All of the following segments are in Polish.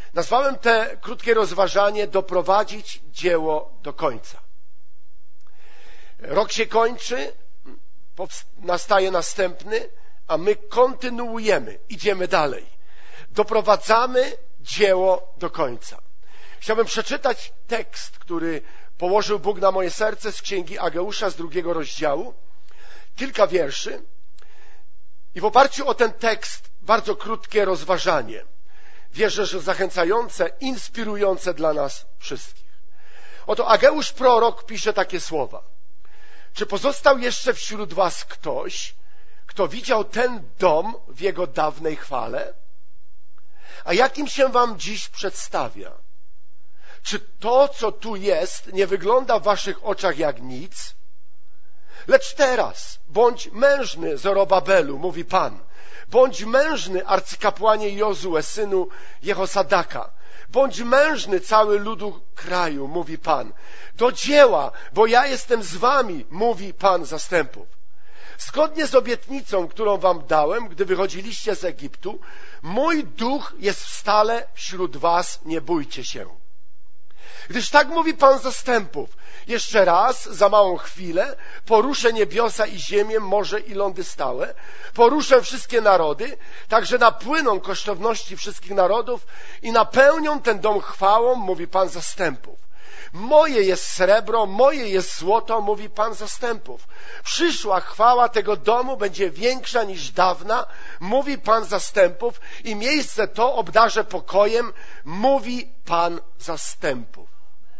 Nazwałem te krótkie rozważanie doprowadzić dzieło do końca. Rok się kończy, nastaje następny, a my kontynuujemy, idziemy dalej. Doprowadzamy dzieło do końca. Chciałbym przeczytać tekst, który położył Bóg na moje serce z Księgi Ageusza z 2 rozdziału. Kilka wierszy. I w oparciu o ten tekst bardzo krótkie rozważanie. Wierzę, że zachęcające, inspirujące dla nas wszystkich. Oto Ageusz prorok pisze takie słowa. Czy pozostał jeszcze wśród was ktoś, kto widział ten dom w jego dawnej chwale? A jakim się wam dziś przedstawia? Czy to, co tu jest, nie wygląda w waszych oczach jak nic? Lecz teraz bądź mężny, Zorobabelu, mówi Pan. Bądź mężny, arcykapłanie Jozue, synu Jehosadaka. Bądź mężny, cały ludu kraju, mówi Pan. Do dzieła, bo ja jestem z wami, mówi Pan zastępów. Zgodnie z obietnicą, którą wam dałem, gdy wychodziliście z Egiptu, mój duch jest stale wśród was, nie bójcie się. Gdyż tak mówi Pan zastępów. Jeszcze raz, za małą chwilę, poruszę niebiosa i ziemię, morze i lądy stałe. Poruszę wszystkie narody, tak że napłyną kosztowności wszystkich narodów i napełnią ten dom chwałą, mówi Pan zastępów. Moje jest srebro, moje jest złoto, mówi Pan zastępów. Przyszła chwała tego domu będzie większa niż dawna, mówi Pan zastępów, i miejsce to obdarzę pokojem, mówi Pan zastępów.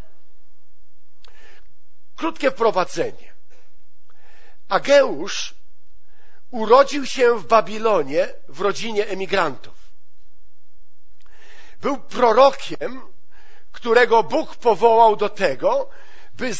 Krótkie wprowadzenie. Ageusz urodził się w Babilonie w rodzinie emigrantów. Był prorokiem, którego Bóg powołał do tego, by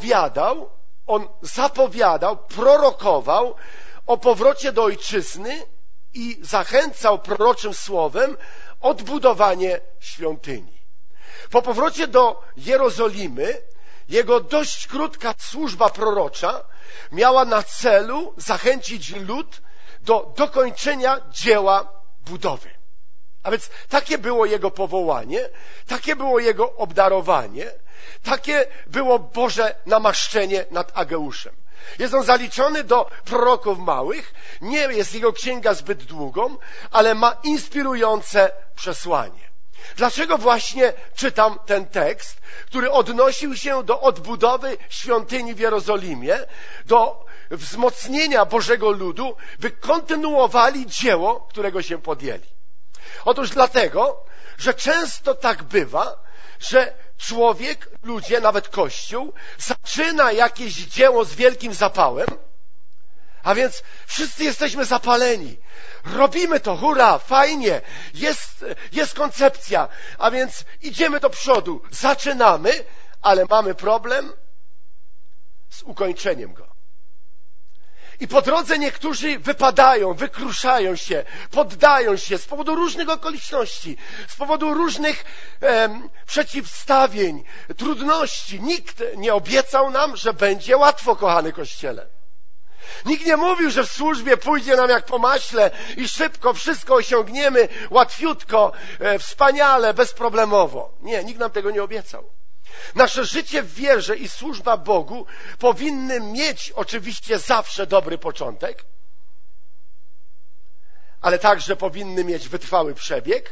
zapowiadał, prorokował o powrocie do ojczyzny i zachęcał proroczym słowem odbudowanie świątyni. Po powrocie do Jerozolimy jego dość krótka służba prorocza miała na celu zachęcić lud do dokończenia dzieła budowy. A więc takie było jego powołanie, takie było jego obdarowanie, takie było Boże namaszczenie nad Ageuszem. Jest on zaliczony do proroków małych, nie jest jego księga zbyt długą, ale ma inspirujące przesłanie. Dlaczego właśnie czytam ten tekst, który odnosił się do odbudowy świątyni w Jerozolimie, do wzmocnienia Bożego ludu, by kontynuowali dzieło, którego się podjęli? Otóż dlatego, że często tak bywa, że człowiek, ludzie, nawet Kościół, zaczyna jakieś dzieło z wielkim zapałem, a więc wszyscy jesteśmy zapaleni. Robimy to, hurra, fajnie, jest koncepcja, a więc idziemy do przodu, zaczynamy, ale mamy problem z ukończeniem go. I po drodze niektórzy wypadają, wykruszają się, poddają się z powodu różnych okoliczności, z powodu różnych przeciwstawień, trudności. Nikt nie obiecał nam, że będzie łatwo, kochany Kościele. Nikt nie mówił, że w służbie pójdzie nam jak po maśle i szybko wszystko osiągniemy, łatwiutko, wspaniale, bezproblemowo. Nie, nikt nam tego nie obiecał. Nasze życie w wierze i służba Bogu powinny mieć oczywiście zawsze dobry początek, ale także powinny mieć wytrwały przebieg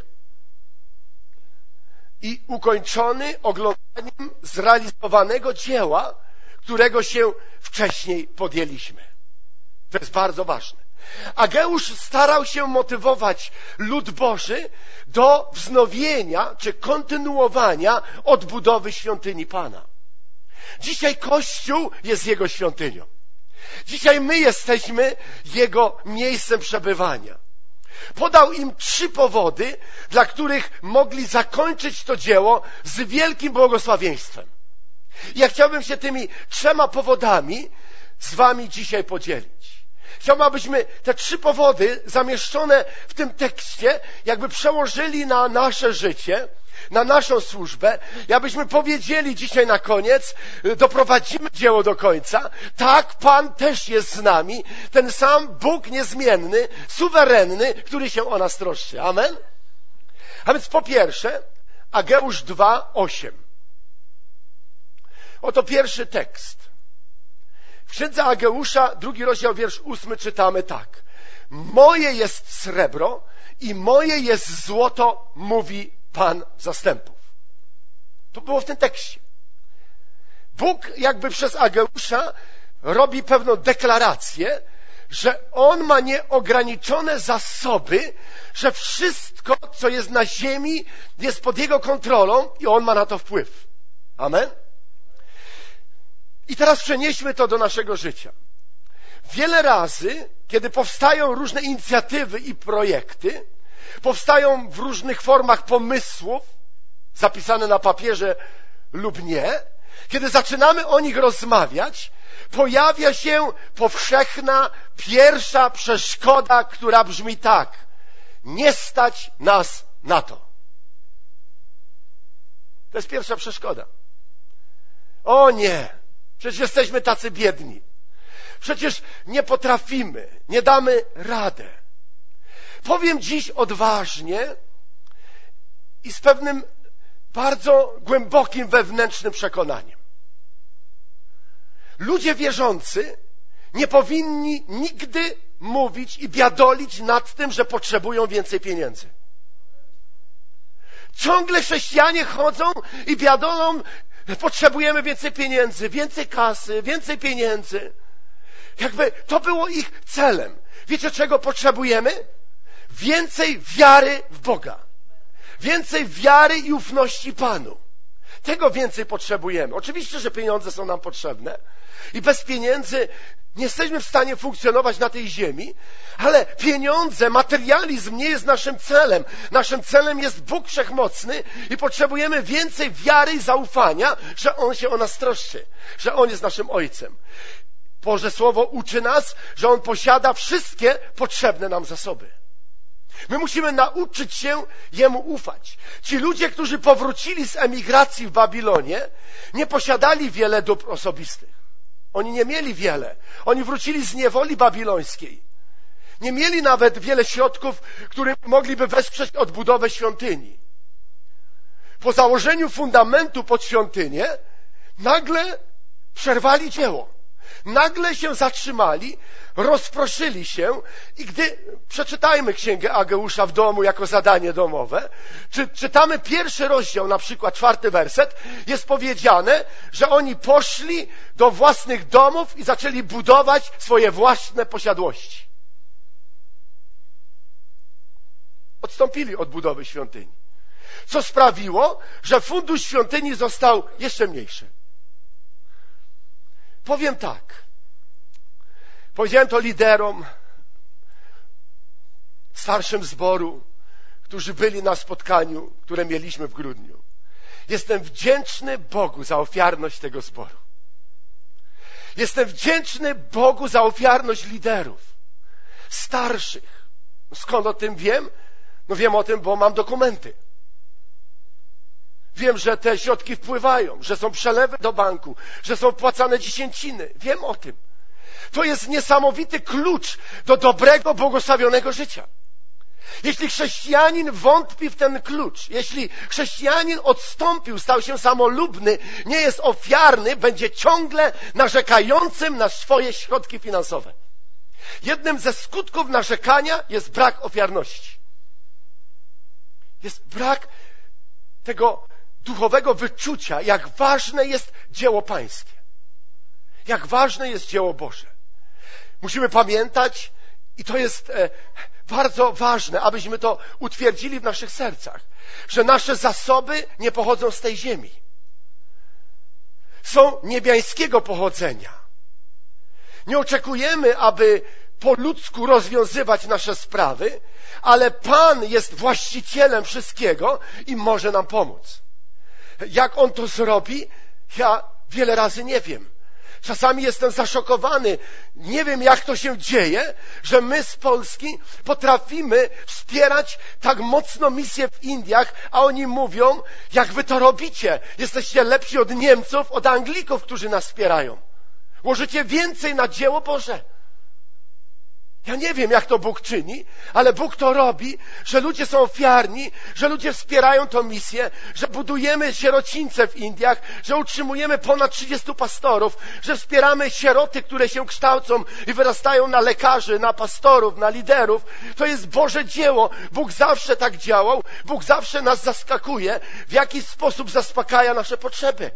i ukończony oglądaniem zrealizowanego dzieła, którego się wcześniej podjęliśmy. To jest bardzo ważne. Ageusz starał się motywować lud Boży do wznowienia czy kontynuowania odbudowy świątyni Pana. Dzisiaj Kościół jest Jego świątynią. Dzisiaj my jesteśmy Jego miejscem przebywania. Podał im 3 powody, dla których mogli zakończyć to dzieło z wielkim błogosławieństwem. I ja chciałbym się tymi 3 powodami z wami dzisiaj podzielić. Chciałbym, abyśmy te 3 powody zamieszczone w tym tekście jakby przełożyli na nasze życie, na naszą służbę i abyśmy powiedzieli dzisiaj na koniec, doprowadzimy dzieło do końca. Tak, Pan też jest z nami, ten sam Bóg niezmienny, suwerenny, który się o nas troszczy. Amen? A więc po pierwsze, Ageusz 2:8. Oto pierwszy tekst. W księdze Ageusza, 2 rozdział, wiersz 8 czytamy tak. Moje jest srebro i moje jest złoto, mówi Pan zastępów. To było w tym tekście. Bóg jakby przez Ageusza robi pewną deklarację, że On ma nieograniczone zasoby, że wszystko, co jest na ziemi, jest pod Jego kontrolą i On ma na to wpływ. Amen? I teraz przenieśmy to do naszego życia. Wiele razy, kiedy powstają różne inicjatywy i projekty, powstają w różnych formach pomysłów, zapisane na papierze lub nie, kiedy zaczynamy o nich rozmawiać, pojawia się powszechna pierwsza przeszkoda, która brzmi tak. Nie stać nas na to. To jest pierwsza przeszkoda. O nie, przecież jesteśmy tacy biedni. Przecież nie potrafimy, nie damy radę. Powiem dziś odważnie i z pewnym bardzo głębokim wewnętrznym przekonaniem. Ludzie wierzący nie powinni nigdy mówić i biadolić nad tym, że potrzebują więcej pieniędzy. Ciągle chrześcijanie chodzą i biadolą, potrzebujemy więcej pieniędzy, więcej kasy, więcej pieniędzy. Jakby to było ich celem. Wiecie, czego potrzebujemy? Więcej wiary w Boga. Więcej wiary i ufności Panu. Tego więcej potrzebujemy. Oczywiście, że pieniądze są nam potrzebne i bez pieniędzy nie jesteśmy w stanie funkcjonować na tej ziemi, ale pieniądze, materializm nie jest naszym celem. Naszym celem jest Bóg Wszechmocny i potrzebujemy więcej wiary i zaufania, że On się o nas troszczy, że On jest naszym Ojcem. Boże Słowo uczy nas, że On posiada wszystkie potrzebne nam zasoby. My musimy nauczyć się Jemu ufać. Ci ludzie, którzy powrócili z emigracji w Babilonie, nie posiadali wiele dóbr osobistych. Oni nie mieli wiele. Oni wrócili z niewoli babilońskiej. Nie mieli nawet wiele środków, które mogliby wesprzeć odbudowę świątyni. Po założeniu fundamentu pod świątynię nagle przerwali dzieło. Nagle się zatrzymali, rozproszyli się i gdy przeczytajmy Księgę Ageusza w domu jako zadanie domowe, czytamy pierwszy rozdział, na przykład 4 werset, jest powiedziane, że oni poszli do własnych domów i zaczęli budować swoje własne posiadłości. Odstąpili od budowy świątyni. Co sprawiło, że fundusz świątyni został jeszcze mniejszy. Powiem tak. Powiedziałem to liderom, starszym zboru, którzy byli na spotkaniu, które mieliśmy w grudniu. Jestem wdzięczny Bogu za ofiarność tego zboru. Jestem wdzięczny Bogu za ofiarność liderów, starszych. Skąd o tym wiem? No wiem o tym, bo mam dokumenty. Wiem, że te środki wpływają, że są przelewy do banku, że są wpłacane dziesięciny. Wiem o tym. To jest niesamowity klucz do dobrego, błogosławionego życia. Jeśli chrześcijanin wątpi w ten klucz, jeśli chrześcijanin odstąpił, stał się samolubny, nie jest ofiarny, będzie ciągle narzekającym na swoje środki finansowe. Jednym ze skutków narzekania jest brak ofiarności. Jest brak tego duchowego wyczucia, jak ważne jest dzieło pańskie. Jak ważne jest dzieło Boże. Musimy pamiętać, i to jest bardzo ważne, abyśmy to utwierdzili w naszych sercach, że nasze zasoby nie pochodzą z tej ziemi. Są niebiańskiego pochodzenia. Nie oczekujemy, aby po ludzku rozwiązywać nasze sprawy, ale Pan jest właścicielem wszystkiego i może nam pomóc. Jak On to zrobi, ja wiele razy nie wiem. Czasami jestem zaszokowany. Nie wiem, jak to się dzieje, że my z Polski potrafimy wspierać tak mocno misję w Indiach, a oni mówią, jak wy to robicie. Jesteście lepsi od Niemców, od Anglików, którzy nas wspierają. Łożycie więcej na dzieło Boże. Ja nie wiem, jak to Bóg czyni, ale Bóg to robi, że ludzie są ofiarni, że ludzie wspierają tę misję, że budujemy sierocińce w Indiach, że utrzymujemy ponad 30 pastorów, że wspieramy sieroty, które się kształcą i wyrastają na lekarzy, na pastorów, na liderów. To jest Boże dzieło. Bóg zawsze tak działał. Bóg zawsze nas zaskakuje, w jaki sposób zaspokaja nasze potrzeby.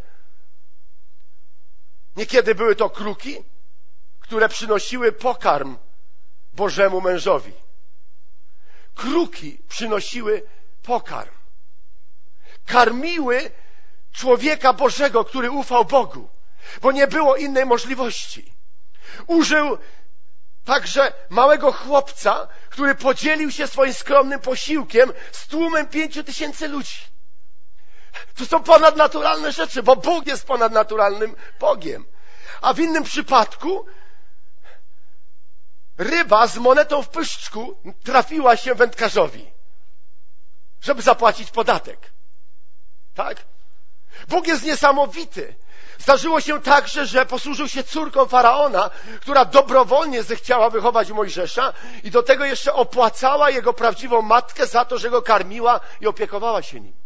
Niekiedy były to kruki, które przynosiły pokarm Bożemu mężowi. Kruki przynosiły pokarm. Karmiły człowieka Bożego, który ufał Bogu, bo nie było innej możliwości. Użył także małego chłopca, który podzielił się swoim skromnym posiłkiem z tłumem 5000 ludzi. To są ponadnaturalne rzeczy, bo Bóg jest ponadnaturalnym Bogiem. A w innym przypadku ryba z monetą w pyszczku trafiła się wędkarzowi, żeby zapłacić podatek. Tak? Bóg jest niesamowity. Zdarzyło się także, że posłużył się córką Faraona, która dobrowolnie zechciała wychować Mojżesza i do tego jeszcze opłacała jego prawdziwą matkę za to, że go karmiła i opiekowała się nim.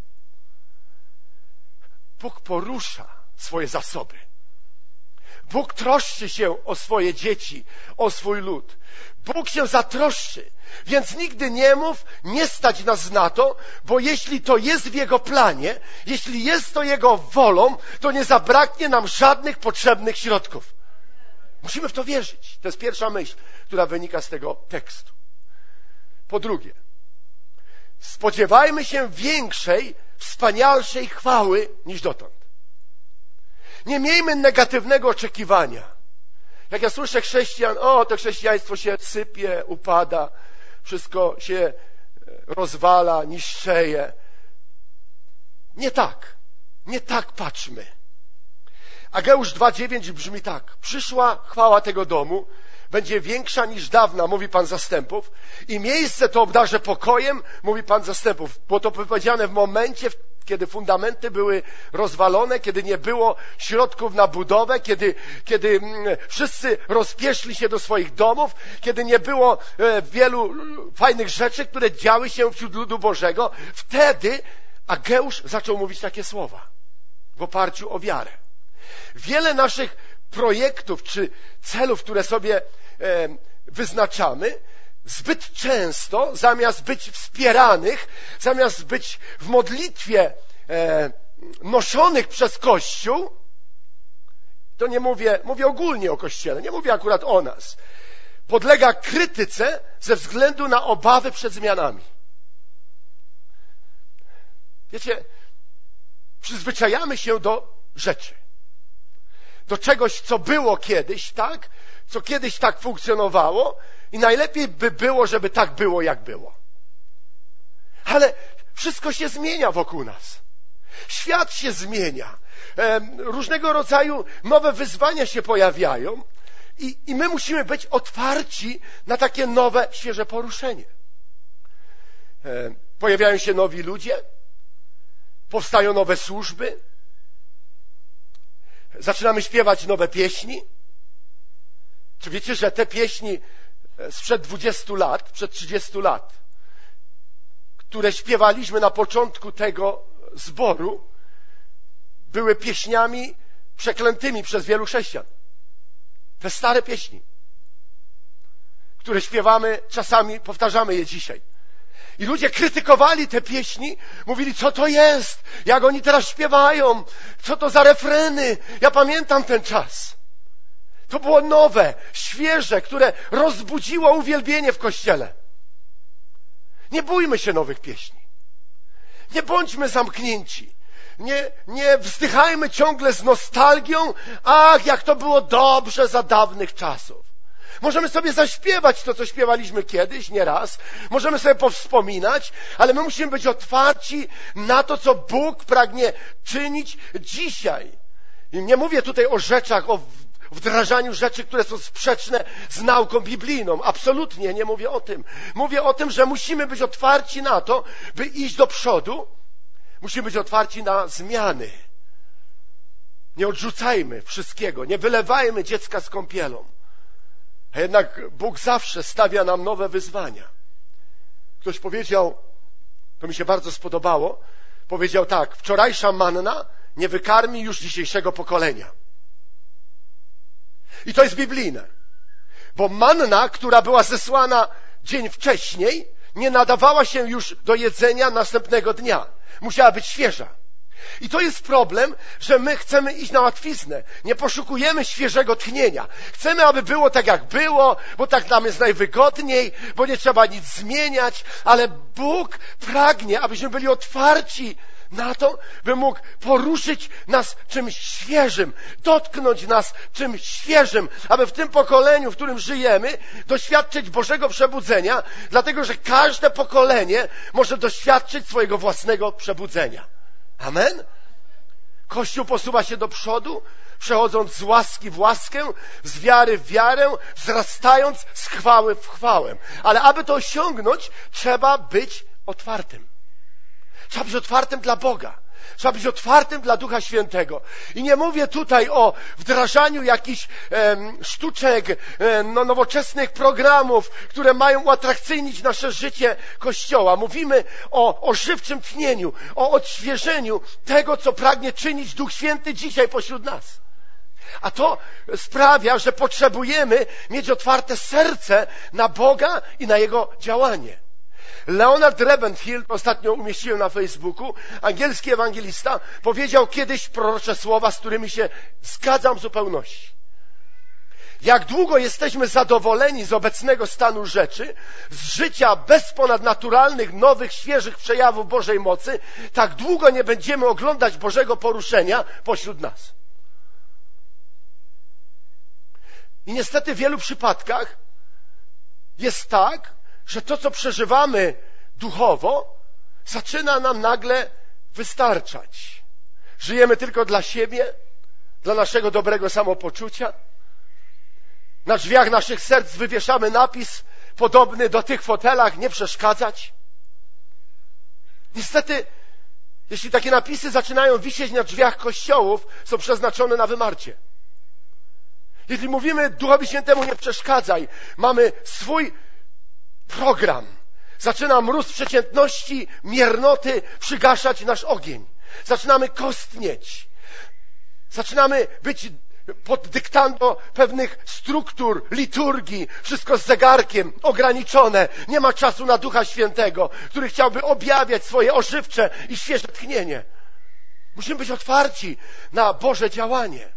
Bóg porusza swoje zasoby. Bóg troszczy się o swoje dzieci, o swój lud. Bóg się zatroszczy, więc nigdy nie mów, nie stać nas na to, bo jeśli to jest w Jego planie, jeśli jest to Jego wolą, to nie zabraknie nam żadnych potrzebnych środków. Musimy w to wierzyć. To jest pierwsza myśl, która wynika z tego tekstu. Po drugie, spodziewajmy się większej, wspanialszej chwały niż dotąd. Nie miejmy negatywnego oczekiwania. Jak ja słyszę chrześcijan, to chrześcijaństwo się sypie, upada, wszystko się rozwala, niszczeje. Nie tak. Nie tak patrzmy. Ageusz 2:9 brzmi tak. Przyszła chwała tego domu, będzie większa niż dawna, mówi Pan Zastępów, i miejsce to obdarzę pokojem, mówi Pan Zastępów. Było to powiedziane w momencie, kiedy fundamenty były rozwalone, kiedy nie było środków na budowę, kiedy wszyscy rozpieszli się do swoich domów, kiedy nie było wielu fajnych rzeczy, które działy się wśród ludu Bożego. Wtedy Ageusz zaczął mówić takie słowa w oparciu o wiarę. Wiele naszych projektów czy celów, które sobie wyznaczamy, zbyt często, zamiast być wspieranych, zamiast być w modlitwie noszonych przez Kościół, to nie mówię ogólnie o Kościele, nie mówię akurat o nas, podlega krytyce ze względu na obawy przed zmianami. Wiecie, przyzwyczajamy się do rzeczy, do czegoś, co było kiedyś, tak? Co kiedyś tak funkcjonowało i najlepiej by było, żeby tak było, jak było. Ale wszystko się zmienia wokół nas. Świat się zmienia. Różnego rodzaju nowe wyzwania się pojawiają i my musimy być otwarci na takie nowe, świeże poruszenie. Pojawiają się nowi ludzie, powstają nowe służby, zaczynamy śpiewać nowe pieśni. Czy wiecie, że te pieśni sprzed 20 lat, przed 30 lat, które śpiewaliśmy na początku tego zboru, były pieśniami przeklętymi przez wielu chrześcijan. Te stare pieśni, które śpiewamy, czasami powtarzamy je dzisiaj. I ludzie krytykowali te pieśni, mówili, co to jest, jak oni teraz śpiewają, co to za refreny. Ja pamiętam ten czas. To było nowe, świeże, które rozbudziło uwielbienie w Kościele. Nie bójmy się nowych pieśni. Nie bądźmy zamknięci. Nie wzdychajmy ciągle z nostalgią. Ach, jak to było dobrze za dawnych czasów. Możemy sobie zaśpiewać to, co śpiewaliśmy kiedyś, nie raz. Możemy sobie powspominać, ale my musimy być otwarci na to, co Bóg pragnie czynić dzisiaj. I nie mówię tutaj o rzeczach, o wdrażaniu rzeczy, które są sprzeczne z nauką biblijną. Absolutnie nie mówię o tym. Mówię o tym, że musimy być otwarci na to, by iść do przodu. Musimy być otwarci na zmiany. Nie odrzucajmy wszystkiego. Nie wylewajmy dziecka z kąpielą. A jednak Bóg zawsze stawia nam nowe wyzwania. Ktoś powiedział, to mi się bardzo spodobało, powiedział tak: wczorajsza manna nie wykarmi już dzisiejszego pokolenia. I to jest biblijne. Bo manna, która była zesłana dzień wcześniej, nie nadawała się już do jedzenia następnego dnia. Musiała być świeża. I to jest problem, że my chcemy iść na łatwiznę. Nie poszukujemy świeżego tchnienia. Chcemy, aby było tak, jak było, bo tak nam jest najwygodniej, bo nie trzeba nic zmieniać, ale Bóg pragnie, abyśmy byli otwarci na to, by mógł poruszyć nas czymś świeżym, dotknąć nas czymś świeżym, aby w tym pokoleniu, w którym żyjemy, doświadczyć Bożego przebudzenia, dlatego że każde pokolenie może doświadczyć swojego własnego przebudzenia. Amen? Kościół posuwa się do przodu, przechodząc z łaski w łaskę, z wiary w wiarę, wzrastając z chwały w chwałę. Ale aby to osiągnąć, trzeba być otwartym. Trzeba być otwartym dla Boga. Trzeba być otwartym dla Ducha Świętego. I nie mówię tutaj o wdrażaniu jakichś sztuczek, nowoczesnych programów, które mają uatrakcyjnić nasze życie Kościoła. Mówimy o żywczym tchnieniu, o odświeżeniu tego, co pragnie czynić Duch Święty dzisiaj pośród nas. A to sprawia, że potrzebujemy mieć otwarte serce na Boga i na Jego działanie. Leonard Ravenhill, ostatnio umieściłem na Facebooku, angielski ewangelista, powiedział kiedyś prorocze słowa, z którymi się zgadzam w zupełności. Jak długo jesteśmy zadowoleni z obecnego stanu rzeczy, z życia bez ponadnaturalnych, nowych, świeżych przejawów Bożej mocy, tak długo nie będziemy oglądać Bożego poruszenia pośród nas. I niestety w wielu przypadkach jest tak, że to, co przeżywamy duchowo, zaczyna nam nagle wystarczać. Żyjemy tylko dla siebie, dla naszego dobrego samopoczucia. Na drzwiach naszych serc wywieszamy napis podobny do tych w fotelach: nie przeszkadzać. Niestety, jeśli takie napisy zaczynają wisieć na drzwiach kościołów, są przeznaczone na wymarcie. Jeśli mówimy Duchowi Świętemu nie przeszkadzaj, mamy swój program. Zaczyna mróz przeciętności, miernoty przygaszać nasz ogień. Zaczynamy kostnieć. Zaczynamy być pod dyktando pewnych struktur, liturgii. Wszystko z zegarkiem, ograniczone. Nie ma czasu na Ducha Świętego, który chciałby objawiać swoje ożywcze i świeże tchnienie. Musimy być otwarci na Boże działanie.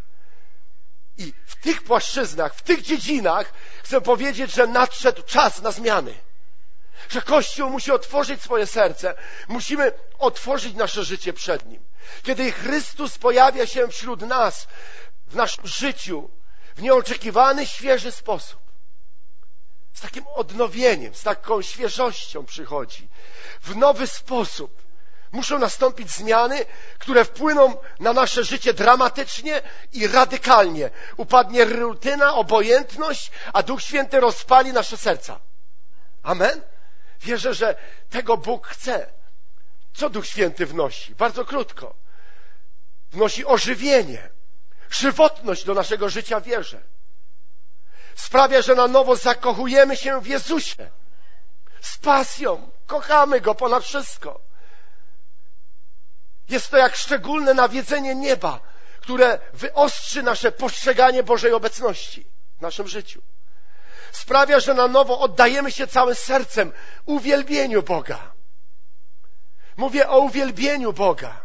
I w tych płaszczyznach, w tych dziedzinach chcę powiedzieć, że nadszedł czas na zmiany. Że Kościół musi otworzyć swoje serce. Musimy otworzyć nasze życie przed Nim. Kiedy Chrystus pojawia się wśród nas, w naszym życiu, w nieoczekiwany, świeży sposób. Z takim odnowieniem, z taką świeżością przychodzi. W nowy sposób. Muszą nastąpić zmiany, które wpłyną na nasze życie dramatycznie i radykalnie. Upadnie rutyna, obojętność, a Duch Święty rozpali nasze serca. Amen? Wierzę, że tego Bóg chce. Co Duch Święty wnosi? Bardzo krótko. Wnosi ożywienie, żywotność do naszego życia w wierze. Sprawia, że na nowo zakochujemy się w Jezusie. Z pasją. Kochamy Go ponad wszystko. Jest to jak szczególne nawiedzenie nieba, które wyostrzy nasze postrzeganie Bożej obecności w naszym życiu. Sprawia, że na nowo oddajemy się całym sercem uwielbieniu Boga. Mówię o uwielbieniu Boga.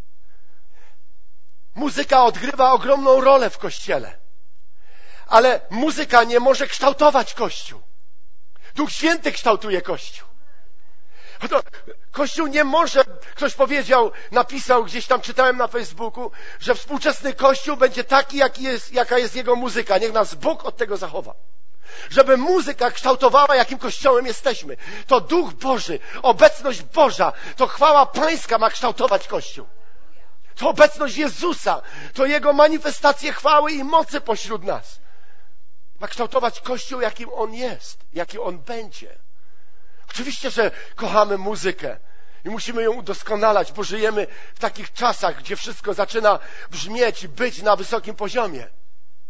Muzyka odgrywa ogromną rolę w Kościele. Ale muzyka nie może kształtować Kościół. Duch Święty kształtuje Kościół. Kościół nie może, ktoś powiedział, napisał gdzieś tam, czytałem na Facebooku, że współczesny Kościół będzie taki, jaka jest jego muzyka. Niech nas Bóg od tego zachowa. Żeby muzyka kształtowała, jakim Kościołem jesteśmy. To Duch Boży, obecność Boża, to chwała Pańska ma kształtować Kościół. To obecność Jezusa, to Jego manifestacje chwały i mocy pośród nas. Ma kształtować Kościół, jakim On jest, jaki On będzie. Oczywiście, że kochamy muzykę i musimy ją udoskonalać, bo żyjemy w takich czasach, gdzie wszystko zaczyna brzmieć, być na wysokim poziomie.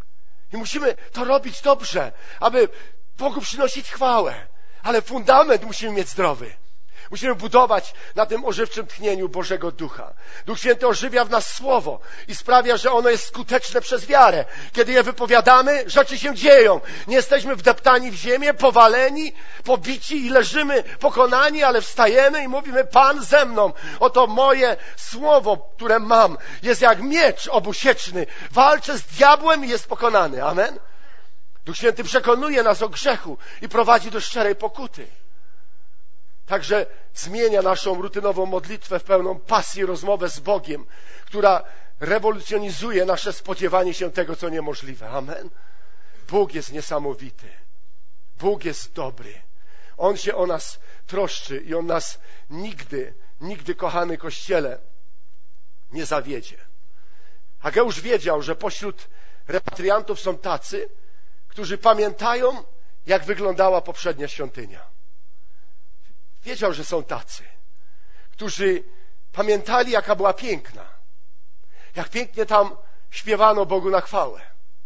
I musimy to robić dobrze, aby Bogu przynosić chwałę. Ale fundament musimy mieć zdrowy. Musimy budować na tym ożywczym tchnieniu Bożego Ducha. Duch Święty ożywia w nas Słowo i sprawia, że ono jest skuteczne przez wiarę. Kiedy je wypowiadamy, rzeczy się dzieją. Nie jesteśmy wdeptani w ziemię, powaleni, pobici i leżymy pokonani, ale wstajemy i mówimy: Pan ze mną. Oto moje Słowo, które mam, jest jak miecz obusieczny. Walczę z diabłem i jest pokonany. Amen? Duch Święty przekonuje nas o grzechu i prowadzi do szczerej pokuty. Także zmienia naszą rutynową modlitwę w pełną pasji rozmowę z Bogiem, która rewolucjonizuje nasze spodziewanie się tego, co niemożliwe. Amen. Bóg jest niesamowity. Bóg jest dobry. On się o nas troszczy i On nas nigdy, kochany Kościele, nie zawiedzie. Hageusz wiedział, że pośród repatriantów są tacy, którzy pamiętają, jak wyglądała poprzednia świątynia. Wiedział, że są tacy, którzy pamiętali, jaka była piękna. Jak pięknie tam śpiewano Bogu na chwałę.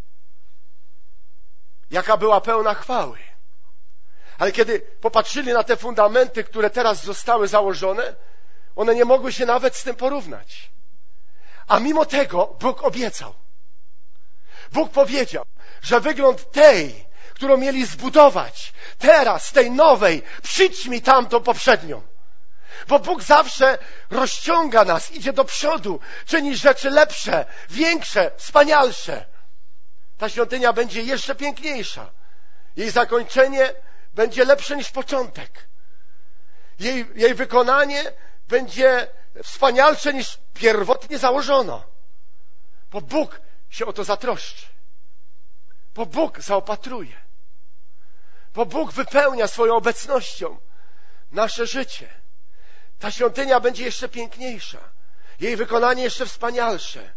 Jaka była pełna chwały. Ale kiedy popatrzyli na te fundamenty, które teraz zostały założone, one nie mogły się nawet z tym porównać. A mimo tego Bóg obiecał. Bóg powiedział, że wygląd tej, którą mieli zbudować, teraz, tej nowej, przyćmi tamtą poprzednią. Bo Bóg zawsze rozciąga nas, idzie do przodu, czyni rzeczy lepsze, większe, wspanialsze. Ta świątynia będzie jeszcze piękniejsza. Jej zakończenie będzie lepsze niż początek. Jej wykonanie będzie wspanialsze niż pierwotnie założono. Bo Bóg się o to zatroszczy. Bo Bóg zaopatruje. Bo Bóg wypełnia swoją obecnością nasze życie. Ta świątynia będzie jeszcze piękniejsza. Jej wykonanie jeszcze wspanialsze.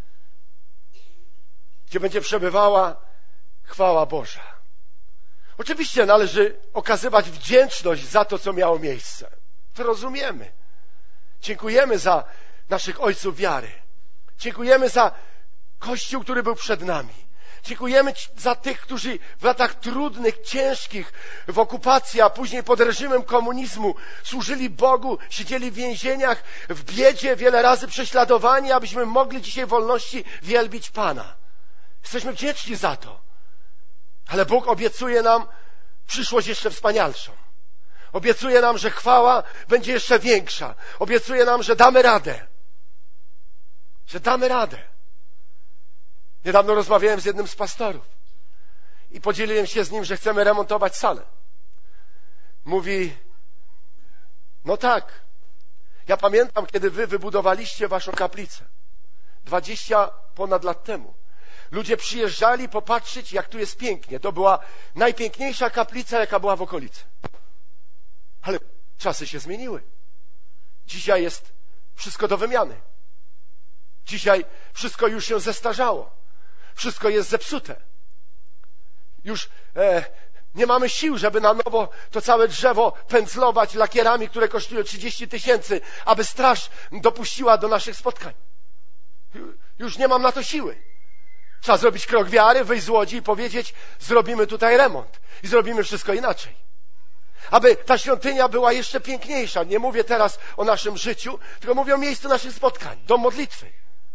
Gdzie będzie przebywała chwała Boża. Oczywiście należy okazywać wdzięczność za to, co miało miejsce. To rozumiemy. Dziękujemy za naszych ojców wiary. Dziękujemy za Kościół, który był przed nami. Dziękujemy za tych, którzy w latach trudnych, ciężkich, w okupacji, a później pod reżimem komunizmu służyli Bogu, siedzieli w więzieniach, w biedzie, wiele razy prześladowani, abyśmy mogli dzisiaj w wolności wielbić Pana. Jesteśmy wdzięczni za to. Ale Bóg obiecuje nam przyszłość jeszcze wspanialszą. Obiecuje nam, że chwała będzie jeszcze większa. Obiecuje nam, że damy radę. Że damy radę. Niedawno rozmawiałem z jednym z pastorów i podzieliłem się z nim, że chcemy remontować salę. Mówi: no tak, ja pamiętam, kiedy wy wybudowaliście waszą kaplicę 20 ponad lat temu. Ludzie przyjeżdżali popatrzeć, jak tu jest pięknie. To była najpiękniejsza kaplica, jaka była w okolicy. Ale czasy się zmieniły. Dzisiaj jest wszystko do wymiany. Dzisiaj wszystko już się zestarzało. Wszystko jest zepsute. Już nie mamy sił, żeby na nowo to całe drzewo pędzlować lakierami, które kosztują 30 000, aby straż dopuściła do naszych spotkań. Już nie mam na to siły. Trzeba zrobić krok wiary, wyjść z łodzi i powiedzieć: zrobimy tutaj remont i zrobimy wszystko inaczej. Aby ta świątynia była jeszcze piękniejsza. Nie mówię teraz o naszym życiu, tylko mówię o miejscu naszych spotkań, dom modlitwy.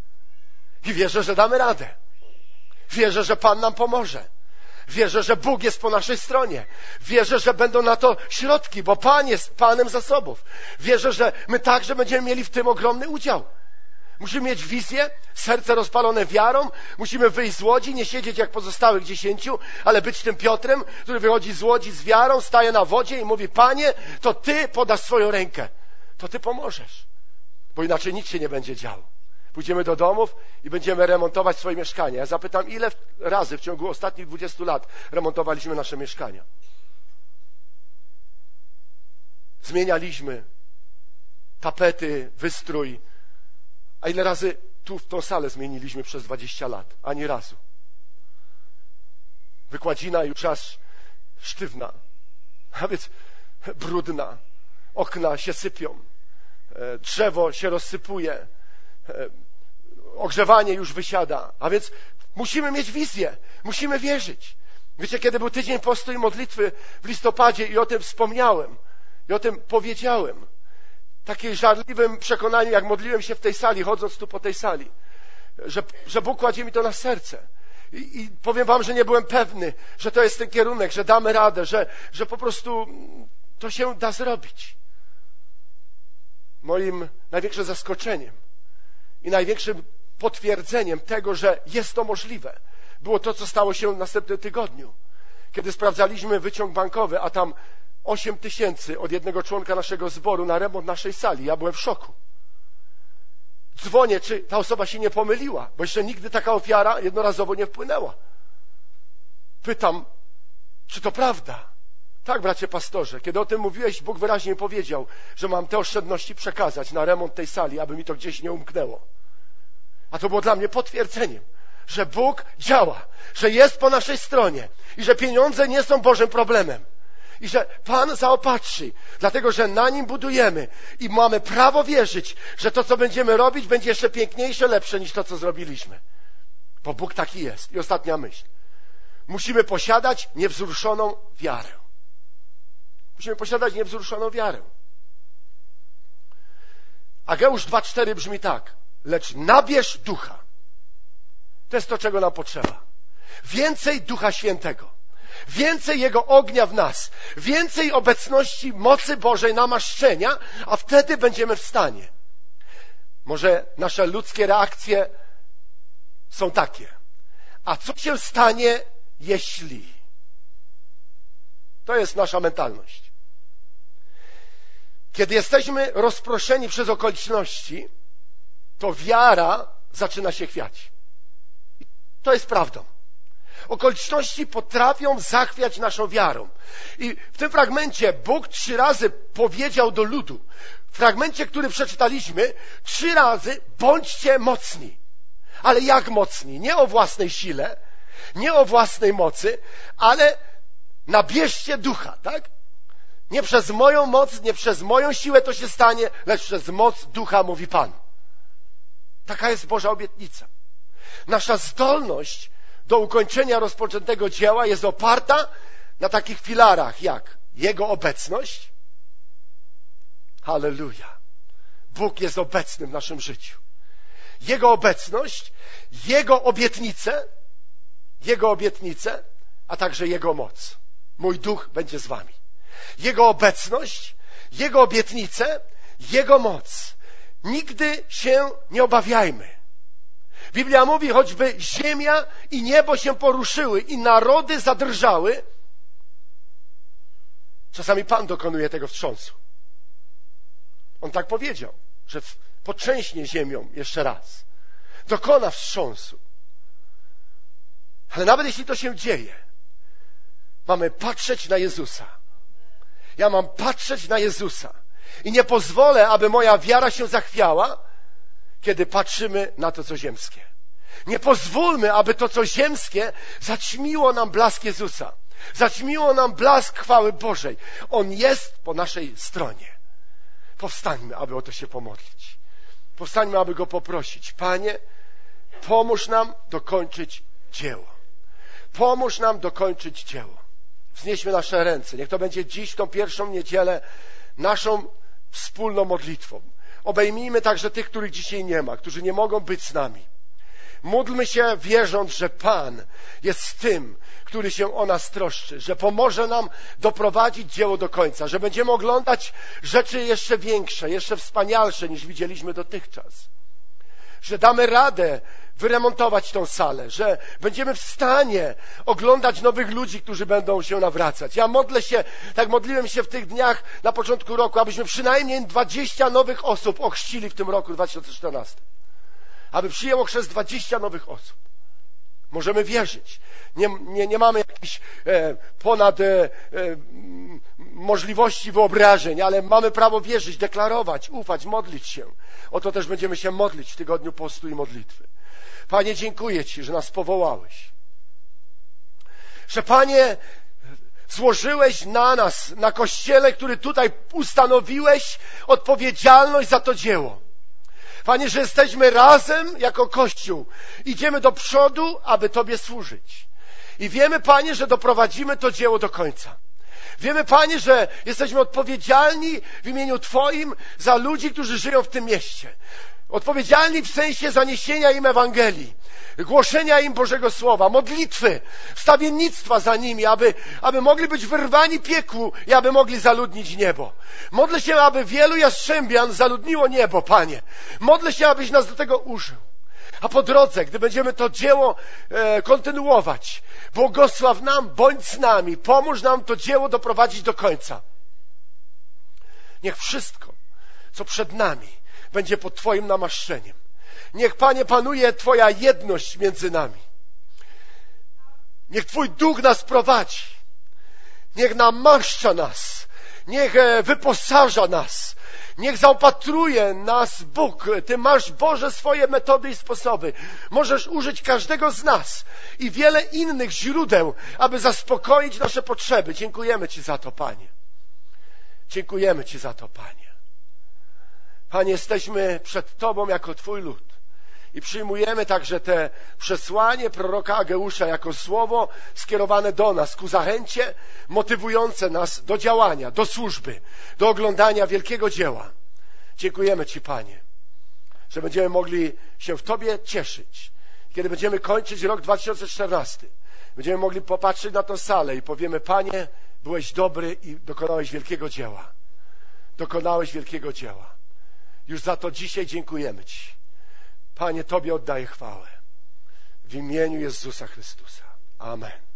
I wierzę, że damy radę. Wierzę, że Pan nam pomoże. Wierzę, że Bóg jest po naszej stronie. Wierzę, że będą na to środki, bo Pan jest Panem zasobów. Wierzę, że my także będziemy mieli w tym ogromny udział. Musimy mieć wizję, serce rozpalone wiarą. Musimy wyjść z łodzi, nie siedzieć jak pozostałych 10, ale być tym Piotrem, który wychodzi z łodzi z wiarą, staje na wodzie i mówi: Panie, to Ty podasz swoją rękę. To Ty pomożesz. Bo inaczej nic się nie będzie działo. Pójdziemy do domów i będziemy remontować swoje mieszkania. Ja zapytam, ile razy w ciągu ostatnich 20 lat remontowaliśmy nasze mieszkania? Zmienialiśmy tapety, wystrój. A ile razy tu w tą salę zmieniliśmy przez 20 lat? Ani razu. Wykładzina już aż sztywna, a więc brudna. Okna się sypią. Drzewo się rozsypuje. Ogrzewanie już wysiada. A więc Musimy mieć wizję, musimy wierzyć. Wiecie, kiedy był tydzień postu i modlitwy w listopadzie i o tym wspomniałem, i o tym powiedziałem, w takim żarliwym przekonaniu, jak modliłem się w tej sali, chodząc tu po tej sali, że Bóg kładzie mi to na serce. I powiem wam, że nie byłem pewny, że to jest ten kierunek, że damy radę, że po prostu to się da zrobić. Moim największym zaskoczeniem i największym potwierdzeniem tego, że jest to możliwe, było to, co stało się w następnym tygodniu, kiedy sprawdzaliśmy wyciąg bankowy, a tam 8 000 od jednego członka naszego zboru na remont naszej sali. Ja byłem w szoku. Dzwonię, czy ta osoba się nie pomyliła, bo jeszcze nigdy taka ofiara jednorazowo nie wpłynęła. Pytam, czy to prawda? Tak, bracie pastorze, kiedy o tym mówiłeś, Bóg wyraźnie powiedział, że mam te oszczędności przekazać na remont tej sali, aby mi to gdzieś nie umknęło. A to było dla mnie potwierdzeniem, że Bóg działa, że jest po naszej stronie i że pieniądze nie są Bożym problemem. I że Pan zaopatrzy, dlatego że na Nim budujemy i mamy prawo wierzyć, że to, co będziemy robić, będzie jeszcze piękniejsze, lepsze niż to, co zrobiliśmy. Bo Bóg taki jest. I ostatnia myśl. Musimy posiadać niewzruszoną wiarę. Musimy posiadać niewzruszoną wiarę. Ageusz 2:4 brzmi tak. Lecz nabierz ducha. To jest to, czego nam potrzeba. Więcej Ducha Świętego. Więcej Jego ognia w nas. Więcej obecności mocy Bożej, namaszczenia, a wtedy będziemy w stanie. Może nasze ludzkie reakcje są takie. A co się stanie, jeśli? To jest nasza mentalność. Kiedy jesteśmy rozproszeni przez okoliczności, to wiara zaczyna się chwiać. I to jest prawdą. Okoliczności potrafią zachwiać naszą wiarą. I w tym fragmencie Bóg 3 razy powiedział do ludu, w fragmencie, który przeczytaliśmy, 3 razy bądźcie mocni. Ale jak mocni? Nie o własnej sile, nie o własnej mocy, ale nabierzcie ducha, tak? Nie przez moją moc, nie przez moją siłę to się stanie, lecz przez moc ducha, mówi Pan. Taka jest Boża obietnica. Nasza zdolność do ukończenia rozpoczętego dzieła jest oparta na takich filarach jak Jego obecność. Halleluja. Bóg jest obecny w naszym życiu. Jego obecność, Jego obietnice, a także Jego moc. Mój duch będzie z wami. Jego obecność, Jego obietnice, Jego moc. Nigdy się nie obawiajmy. Biblia mówi, choćby ziemia i niebo się poruszyły i narody zadrżały. Czasami Pan dokonuje tego wstrząsu. On tak powiedział, że potrzęśnie ziemią jeszcze raz. Dokona wstrząsu. Ale nawet jeśli to się dzieje, mamy patrzeć na Jezusa. Ja mam patrzeć na Jezusa. I nie pozwolę, aby moja wiara się zachwiała, kiedy patrzymy na to, co ziemskie. Nie pozwólmy, aby to, co ziemskie, zaćmiło nam blask Jezusa. Zaćmiło nam blask chwały Bożej. On jest po naszej stronie. Powstańmy, aby o to się pomodlić. Powstańmy, aby Go poprosić. Panie, pomóż nam dokończyć dzieło. Pomóż nam dokończyć dzieło. Wznieśmy nasze ręce. Niech to będzie dziś, w tą pierwszą niedzielę, naszą wspólną modlitwą. Obejmijmy także tych, których dzisiaj nie ma, którzy nie mogą być z nami. Módlmy się, wierząc, że Pan jest tym, który się o nas troszczy, że pomoże nam doprowadzić dzieło do końca, że będziemy oglądać rzeczy jeszcze większe, jeszcze wspanialsze niż widzieliśmy dotychczas, że damy radę wyremontować tą salę, że będziemy w stanie oglądać nowych ludzi, którzy będą się nawracać. Ja modlę się, tak modliłem się w tych dniach na początku roku, abyśmy przynajmniej 20 nowych osób ochrzcili w tym roku 2014. Aby przyjęło chrzest 20 nowych osób. Możemy wierzyć. Nie mamy jakichś ponad możliwości wyobrażeń, ale mamy prawo wierzyć, deklarować, ufać, modlić się. O to też będziemy się modlić w tygodniu postu i modlitwy. Panie, dziękuję Ci, że nas powołałeś. Że Panie, złożyłeś na nas, na Kościele, który tutaj ustanowiłeś, odpowiedzialność za to dzieło. Panie, że jesteśmy razem jako Kościół. Idziemy do przodu, aby Tobie służyć. I wiemy, Panie, że doprowadzimy to dzieło do końca. Wiemy, Panie, że jesteśmy odpowiedzialni w imieniu Twoim za ludzi, którzy żyją w tym mieście. Odpowiedzialni w sensie zaniesienia im Ewangelii, głoszenia im Bożego Słowa, modlitwy, wstawiennictwa za nimi, aby mogli być wyrwani piekłu i aby mogli zaludnić niebo. Modlę się, aby wielu jastrzębian zaludniło niebo, Panie. Modlę się, abyś nas do tego użył. A po drodze, gdy będziemy to dzieło kontynuować, błogosław nam, bądź z nami, pomóż nam to dzieło doprowadzić do końca. Niech wszystko, co przed nami, będzie pod Twoim namaszczeniem. Niech, Panie, panuje Twoja jedność między nami. Niech Twój Duch nas prowadzi. Niech namaszcza nas. Niech wyposaża nas. Niech zaopatruje nas Bóg. Ty masz, Boże, swoje metody i sposoby. Możesz użyć każdego z nas i wiele innych źródeł, aby zaspokoić nasze potrzeby. Dziękujemy Ci za to, Panie. Dziękujemy Ci za to, Panie. Panie, jesteśmy przed Tobą jako Twój lud i przyjmujemy także te przesłanie proroka Ageusza jako słowo skierowane do nas, ku zachęcie, motywujące nas do działania, do służby, do oglądania wielkiego dzieła. Dziękujemy Ci, Panie, że będziemy mogli się w Tobie cieszyć. Kiedy będziemy kończyć rok 2014, będziemy mogli popatrzeć na tę salę i powiemy: Panie, byłeś dobry i dokonałeś wielkiego dzieła. Dokonałeś wielkiego dzieła. Już za to dzisiaj dziękujemy Ci. Panie, Tobie oddaję chwałę. W imieniu Jezusa Chrystusa. Amen.